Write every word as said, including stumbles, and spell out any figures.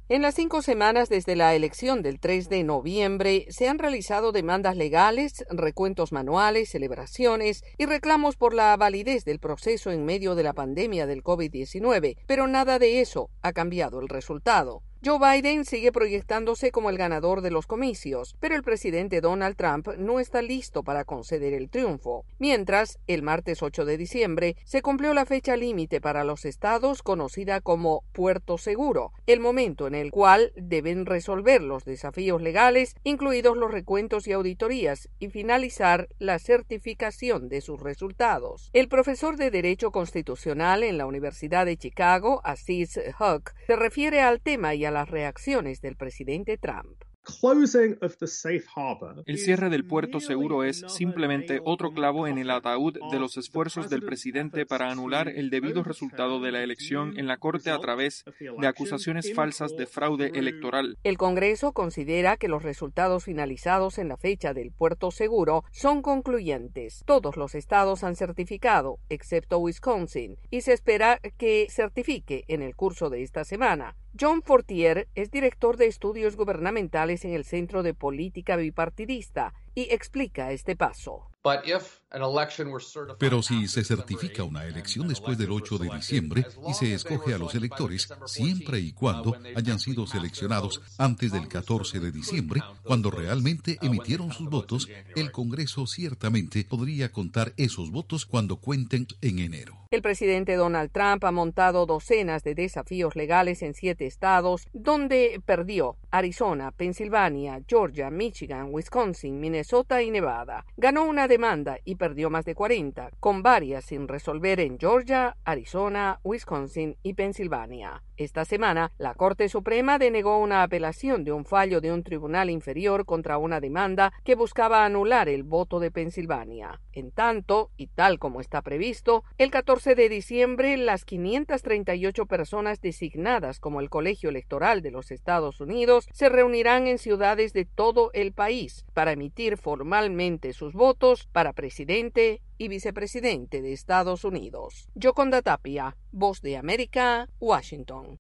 En las cinco semanas desde la elección del tres de noviembre se han realizado demandas legales, recuentos manuales, celebraciones y reclamos por la validez del proceso en medio de la pandemia del COVID diecinueve, pero nada de eso ha cambiado el resultado. Joe Biden sigue proyectándose como el ganador de los comicios, pero el presidente Donald Trump no está listo para conceder el triunfo. Mientras, el martes ocho de diciembre se cumplió la fecha límite para los estados conocida como Puerto Seguro, el momento en el cual deben resolver los desafíos legales, incluidos los recuentos y auditorías, y finalizar la certificación de sus resultados. El profesor de Derecho Constitucional en la Universidad de Chicago, Aziz Huq, se refiere al tema y a las reacciones del presidente Trump. El cierre del puerto seguro es simplemente otro clavo en el ataúd de los esfuerzos del presidente para anular el debido resultado de la elección en la Corte a través de acusaciones falsas de fraude electoral. El Congreso considera que los resultados finalizados en la fecha del puerto seguro son concluyentes. Todos los estados han certificado, excepto Wisconsin, y se espera que certifique en el curso de esta semana. John Fortier es director de estudios gubernamentales en el Centro de Política Bipartidista y explica este paso. Pero si se certifica una elección después del ocho de diciembre y se escoge a los electores, siempre y cuando hayan sido seleccionados antes del catorce de diciembre, cuando realmente emitieron sus votos, el Congreso ciertamente podría contar esos votos cuando cuenten en enero. El presidente Donald Trump ha montado docenas de desafíos legales en siete estados, donde perdió: Arizona, Pensilvania, Georgia, Michigan, Wisconsin, Minnesota y Nevada. Ganó una demanda y perdió más de cuarenta, con varias sin resolver en Georgia, Arizona, Wisconsin y Pensilvania. Esta semana, la Corte Suprema denegó una apelación de un fallo de un tribunal inferior contra una demanda que buscaba anular el voto de Pensilvania. En tanto, y tal como está previsto, el catorce de diciembre las quinientas treinta y ocho personas designadas como el Colegio Electoral de los Estados Unidos se reunirán en ciudades de todo el país para emitir formalmente sus votos para presidente y vicepresidente de Estados Unidos. Yoconda Tapia, Voz de América, Washington.